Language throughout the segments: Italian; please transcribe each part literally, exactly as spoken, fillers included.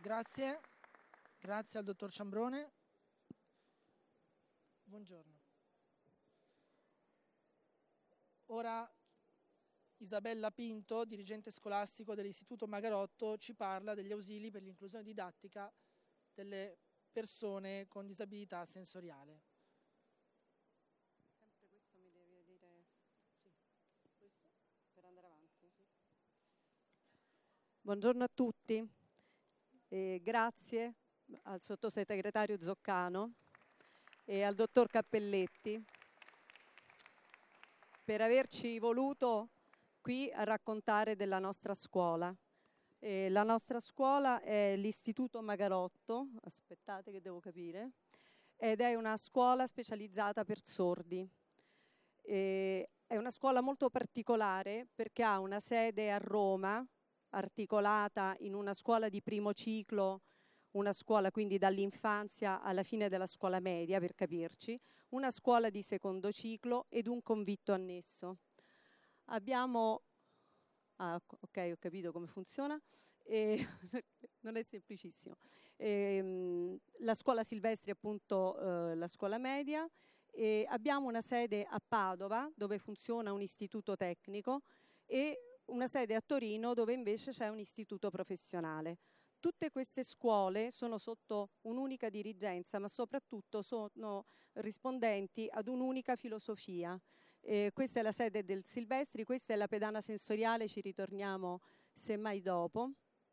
Grazie, grazie al dottor Ciambrone. Buongiorno. Ora Isabella Pinto, dirigente scolastico dell'Istituto Magarotto, ci parla degli ausili per l'inclusione didattica delle persone con disabilità sensoriale. Sempre questo mi devi dire. Sì. Questo? Per andare avanti. Sì. Buongiorno a tutti, e grazie al sottosegretario Zoccano e al dottor Cappelletti per averci voluto qui a raccontare della nostra scuola. E la nostra scuola è l'Istituto Magarotto, aspettate che devo capire, ed è una scuola specializzata per sordi. E è una scuola molto particolare perché ha una sede a Roma, articolata in una scuola di primo ciclo, una scuola quindi dall'infanzia alla fine della scuola media, per capirci, una scuola di secondo ciclo ed un convitto annesso. Abbiamo, ah, ok, ho capito come funziona, e, non è semplicissimo. E, la scuola Silvestri è appunto eh, la scuola media, e abbiamo una sede a Padova dove funziona un istituto tecnico e una sede a Torino dove invece c'è un istituto professionale. Tutte queste scuole sono sotto un'unica dirigenza, ma soprattutto sono rispondenti ad un'unica filosofia. Eh, questa è la sede del Silvestri, questa è la pedana sensoriale, ci ritorniamo semmai dopo.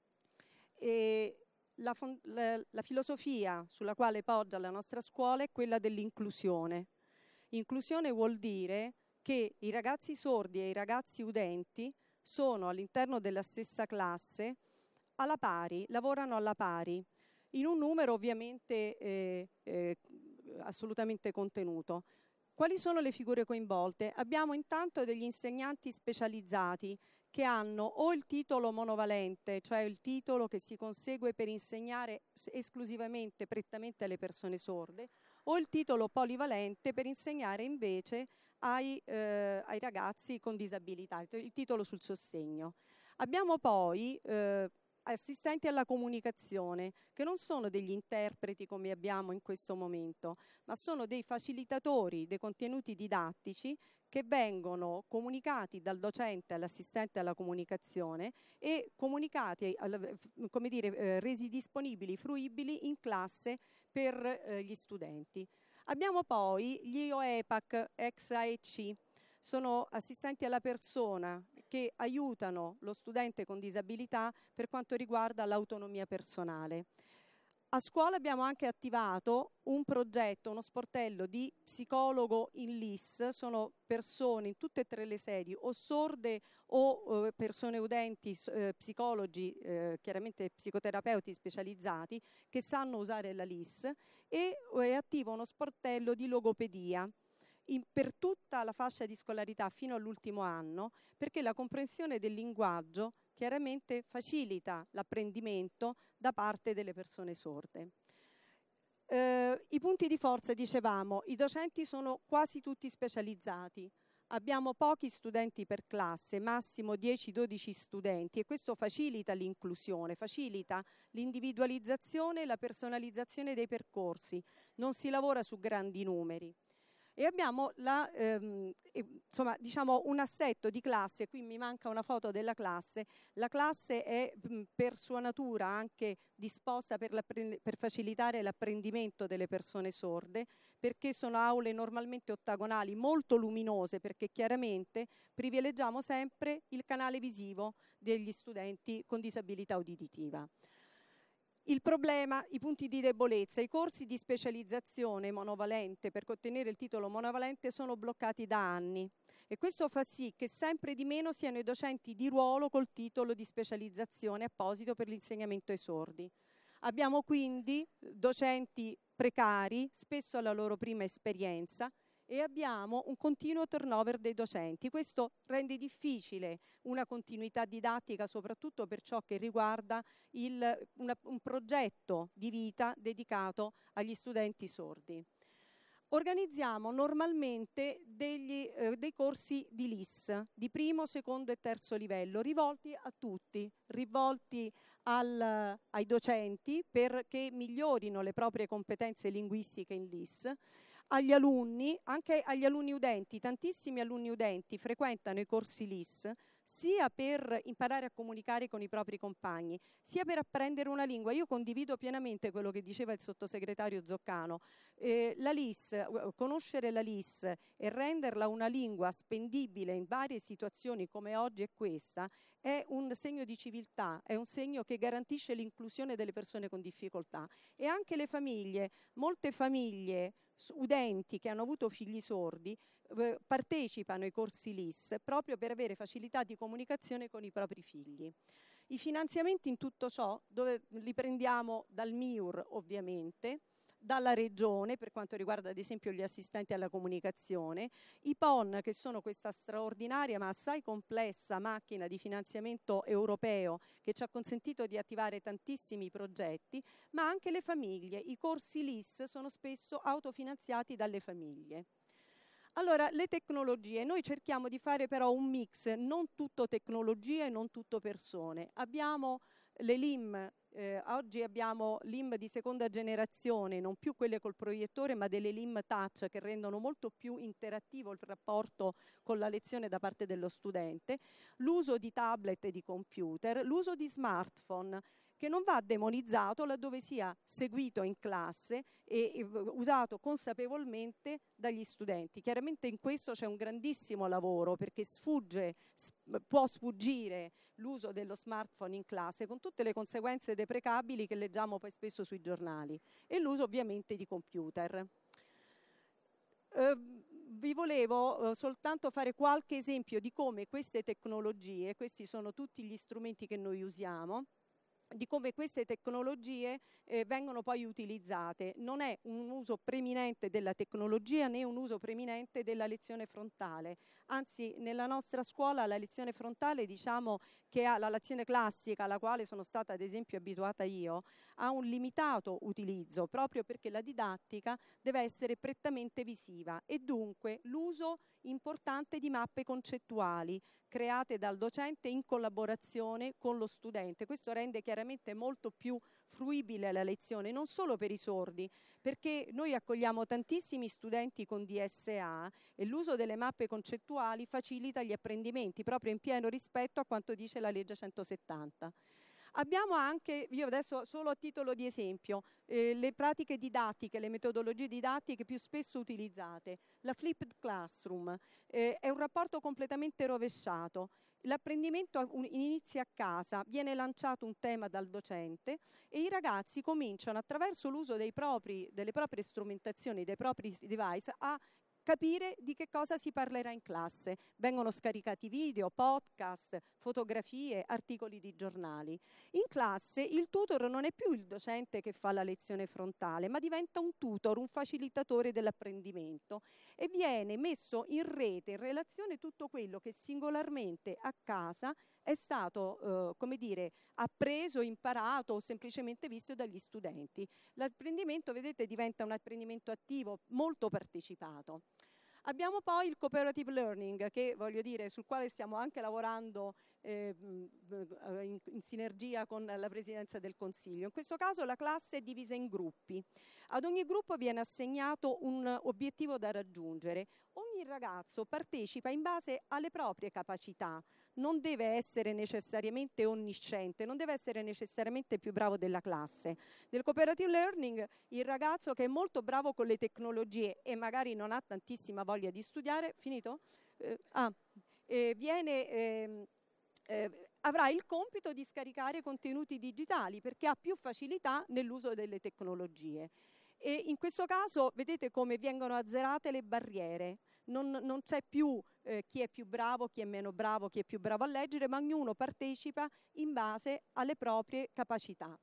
E la, la, la filosofia sulla quale poggia la nostra scuola è quella dell'inclusione. Inclusione vuol dire che i ragazzi sordi e i ragazzi udenti sono all'interno della stessa classe alla pari, lavorano alla pari, in un numero ovviamente eh, eh, assolutamente contenuto. Quali sono le figure coinvolte? Abbiamo intanto degli insegnanti specializzati che hanno o il titolo monovalente, cioè il titolo che si consegue per insegnare esclusivamente, prettamente alle persone sorde, o il titolo polivalente per insegnare invece ai, eh, ai ragazzi con disabilità, il titolo sul sostegno. Abbiamo poi eh, assistenti alla comunicazione, che non sono degli interpreti come abbiamo in questo momento, ma sono dei facilitatori dei contenuti didattici che vengono comunicati dal docente all'assistente alla comunicazione e comunicati, come dire, eh, resi disponibili, fruibili in classe per eh, gli studenti. Abbiamo poi gli O E P A C, ex A E C, sono assistenti alla persona che aiutano lo studente con disabilità per quanto riguarda l'autonomia personale. A scuola abbiamo anche attivato un progetto, uno sportello di psicologo in L I S, sono persone in tutte e tre le sedi, o sorde o eh, persone udenti, eh, psicologi, eh, chiaramente psicoterapeuti specializzati, che sanno usare la L I S, e è attivo uno sportello di logopedia in, per tutta la fascia di scolarità fino all'ultimo anno, perché la comprensione del linguaggio chiaramente facilita l'apprendimento da parte delle persone sorde. Eh, I punti di forza, dicevamo, i docenti sono quasi tutti specializzati. Abbiamo pochi studenti per classe, massimo dieci dodici studenti, e questo facilita l'inclusione, facilita l'individualizzazione e la personalizzazione dei percorsi. Non si lavora su grandi numeri. E abbiamo la, ehm, insomma, diciamo un assetto di classe, qui mi manca una foto della classe, la classe è mh, per sua natura anche disposta per, per facilitare l'apprendimento delle persone sorde, perché sono aule normalmente ottagonali, molto luminose, perché chiaramente privilegiamo sempre il canale visivo degli studenti con disabilità uditiva. Il problema, i punti di debolezza, i corsi di specializzazione monovalente per ottenere il titolo monovalente sono bloccati da anni, e questo fa sì che sempre di meno siano i docenti di ruolo col titolo di specializzazione apposito per l'insegnamento ai sordi. Abbiamo quindi docenti precari, spesso alla loro prima esperienza, e abbiamo un continuo turnover dei docenti. Questo rende difficile una continuità didattica, soprattutto per ciò che riguarda il, una, un progetto di vita dedicato agli studenti sordi. Organizziamo normalmente degli, eh, dei corsi di L I S, di primo, secondo e terzo livello, rivolti a tutti, rivolti al, ai docenti perché migliorino le proprie competenze linguistiche in L I S, agli alunni, anche agli alunni udenti. Tantissimi alunni udenti frequentano i corsi L I S sia per imparare a comunicare con i propri compagni, sia per apprendere una lingua. Io condivido pienamente quello che diceva il sottosegretario Zoccano. Eh, la L I S, conoscere la L I S e renderla una lingua spendibile in varie situazioni come oggi è questa, è un segno di civiltà, è un segno che garantisce l'inclusione delle persone con difficoltà. E anche le famiglie, molte famiglie udenti che hanno avuto figli sordi eh, partecipano ai corsi L I S proprio per avere facilità di comunicazione con i propri figli. I finanziamenti in tutto ciò dove li prendiamo dal M I U R ovviamente, dalla Regione per quanto riguarda ad esempio gli assistenti alla comunicazione, i P O N che sono questa straordinaria ma assai complessa macchina di finanziamento europeo che ci ha consentito di attivare tantissimi progetti, ma anche le famiglie. I corsi L I S sono spesso autofinanziati dalle famiglie. Allora, le tecnologie, noi cerchiamo di fare però un mix, non tutto tecnologia e non tutto persone. Abbiamo le L I M, eh, oggi abbiamo L I M di seconda generazione, non più quelle col proiettore, ma delle L I M touch che rendono molto più interattivo il rapporto con la lezione da parte dello studente, l'uso di tablet e di computer, l'uso di smartphone, che non va demonizzato laddove sia seguito in classe e, e usato consapevolmente dagli studenti. Chiaramente in questo c'è un grandissimo lavoro perché sfugge, può sfuggire l'uso dello smartphone in classe con tutte le conseguenze deprecabili che leggiamo poi spesso sui giornali, e l'uso ovviamente di computer. Eh, vi volevo eh, soltanto fare qualche esempio di come queste tecnologie, questi sono tutti gli strumenti che noi usiamo, di come queste tecnologie eh, vengono poi utilizzate. Non è un uso preminente della tecnologia né un uso preminente della lezione frontale, anzi nella nostra scuola la lezione frontale, diciamo che ha la lezione classica alla quale sono stata ad esempio abituata io, ha un limitato utilizzo proprio perché la didattica deve essere prettamente visiva e dunque l'uso importante di mappe concettuali create dal docente in collaborazione con lo studente. Questo rende chiaramente molto più fruibile la lezione, non solo per i sordi, perché noi accogliamo tantissimi studenti con D S A e l'uso delle mappe concettuali facilita gli apprendimenti, proprio in pieno rispetto a quanto dice la legge centosettanta. Abbiamo anche, io adesso solo a titolo di esempio, eh, le pratiche didattiche, le metodologie didattiche più spesso utilizzate. La flipped classroom eh, è un rapporto completamente rovesciato. L'apprendimento inizia a casa, viene lanciato un tema dal docente e i ragazzi cominciano attraverso l'uso dei propri, delle proprie strumentazioni, dei propri device a capire di che cosa si parlerà in classe. Vengono scaricati video, podcast, fotografie, articoli di giornali. In classe il tutor non è più il docente che fa la lezione frontale, ma diventa un tutor, un facilitatore dell'apprendimento e viene messo in rete, in relazione tutto quello che singolarmente a casa è stato, eh, come dire, appreso, imparato o semplicemente visto dagli studenti. L'apprendimento, vedete, diventa un apprendimento attivo, molto partecipato. Abbiamo poi il cooperative learning, che voglio dire, sul quale stiamo anche lavorando eh, in, in sinergia con la Presidenza del Consiglio. In questo caso la classe è divisa in gruppi. Ad ogni gruppo viene assegnato un obiettivo da raggiungere. Ogni ragazzo partecipa in base alle proprie capacità, non deve essere necessariamente onnisciente, non deve essere necessariamente più bravo della classe. Nel cooperative learning il ragazzo che è molto bravo con le tecnologie e magari non ha tantissima voglia di studiare, finito? Eh, ah, eh, viene... Eh, eh, avrà il compito di scaricare contenuti digitali perché ha più facilità nell'uso delle tecnologie. E in questo caso vedete come vengono azzerate le barriere. Non, non c'è più eh, chi è più bravo, chi è meno bravo, chi è più bravo a leggere, ma ognuno partecipa in base alle proprie capacità.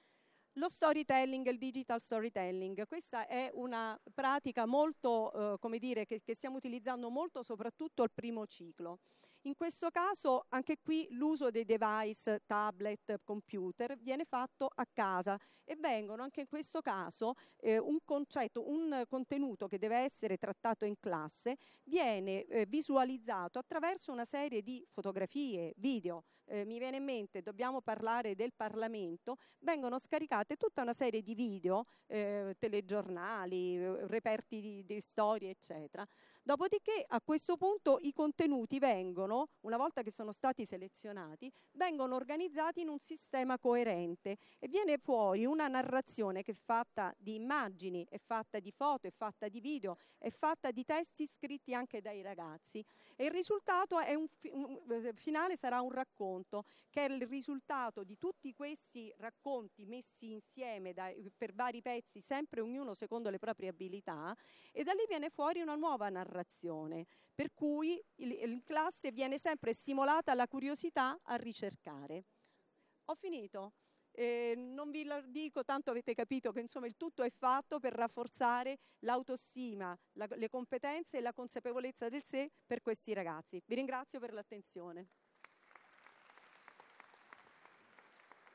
Lo storytelling, il digital storytelling, questa è una pratica molto, eh, come dire, che, che stiamo utilizzando molto soprattutto al primo ciclo. In questo caso anche qui l'uso dei device, tablet, computer viene fatto a casa e vengono anche in questo caso eh, un concetto, un contenuto che deve essere trattato in classe viene eh, visualizzato attraverso una serie di fotografie, video. Eh, mi viene in mente, dobbiamo parlare del Parlamento, vengono scaricate tutta una serie di video, eh, telegiornali, eh, reperti di, di storie, eccetera. Dopodiché a questo punto i contenuti vengono, una volta che sono stati selezionati, vengono organizzati in un sistema coerente e viene fuori una narrazione che è fatta di immagini, è fatta di foto, è fatta di video, è fatta di testi scritti anche dai ragazzi. E il risultato è un, un finale sarà un racconto che è il risultato di tutti questi racconti messi insieme da, per vari pezzi, sempre ognuno secondo le proprie abilità, e da lì viene fuori una nuova narrazione. Per cui in classe viene sempre stimolata la curiosità a ricercare. Ho finito. Eh, non vi lo dico, tanto avete capito che insomma il tutto è fatto per rafforzare l'autostima, la, le competenze e la consapevolezza del sé per questi ragazzi. Vi ringrazio per l'attenzione.